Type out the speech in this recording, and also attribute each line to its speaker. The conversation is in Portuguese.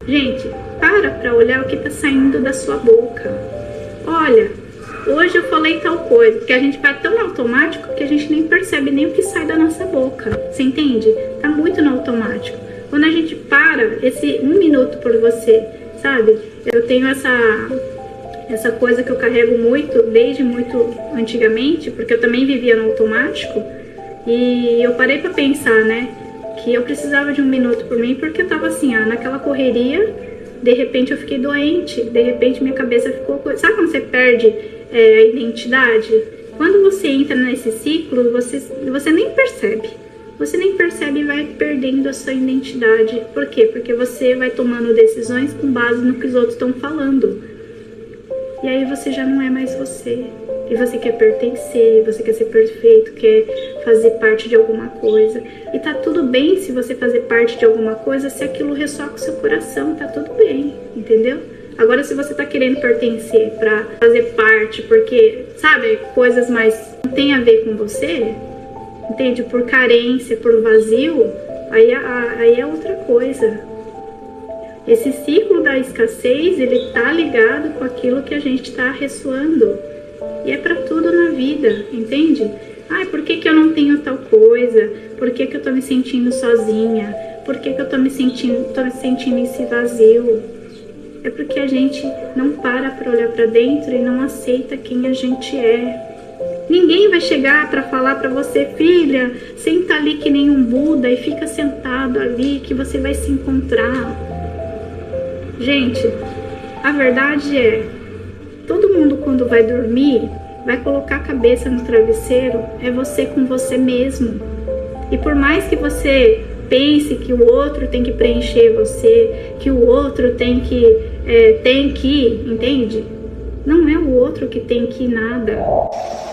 Speaker 1: Gente, para olhar o que tá saindo da sua boca. Olha, hoje eu falei tal coisa, porque a gente vai tão no automático que a gente nem percebe nem o que sai da nossa boca. Você entende? Tá muito no automático. Quando a gente para, esse 1 minuto por você, sabe? Eu tenho essa coisa que eu carrego muito, desde muito antigamente, porque eu também vivia no automático. E eu parei pra pensar, né? Que eu precisava de 1 minuto por mim, porque eu tava assim, naquela correria, de repente eu fiquei doente, de repente minha cabeça ficou... Sabe quando você perde a identidade? Quando você entra nesse ciclo, você nem percebe. Você nem percebe e vai perdendo a sua identidade. Por quê? Porque você vai tomando decisões com base no que os outros estão falando. E aí você já não é mais você. E você quer pertencer, você quer ser perfeito, quer fazer parte de alguma coisa. E tá tudo bem se você fazer parte de alguma coisa, se aquilo ressoa com o seu coração, tá tudo bem, entendeu? Agora, se você tá querendo pertencer pra fazer parte, porque, sabe, coisas mais não tem a ver com você, entende? Por carência, por vazio, aí é outra coisa. Esse ciclo da escassez, ele tá ligado com aquilo que a gente tá ressoando. E é pra tudo na vida, entende? Por que eu não tenho tal coisa? Por que eu tô me sentindo sozinha? Por que eu tô me sentindo esse vazio? É porque a gente não para olhar pra dentro e não aceita quem a gente é. Ninguém vai chegar pra falar pra você, filha, senta ali que nem um Buda e fica sentado ali que você vai se encontrar. Gente, a verdade é, todo mundo quando vai dormir, vai colocar a cabeça no travesseiro, é você com você mesmo. E por mais que você pense que o outro tem que preencher você, que o outro tem que, entende? Não é o outro que tem que nada.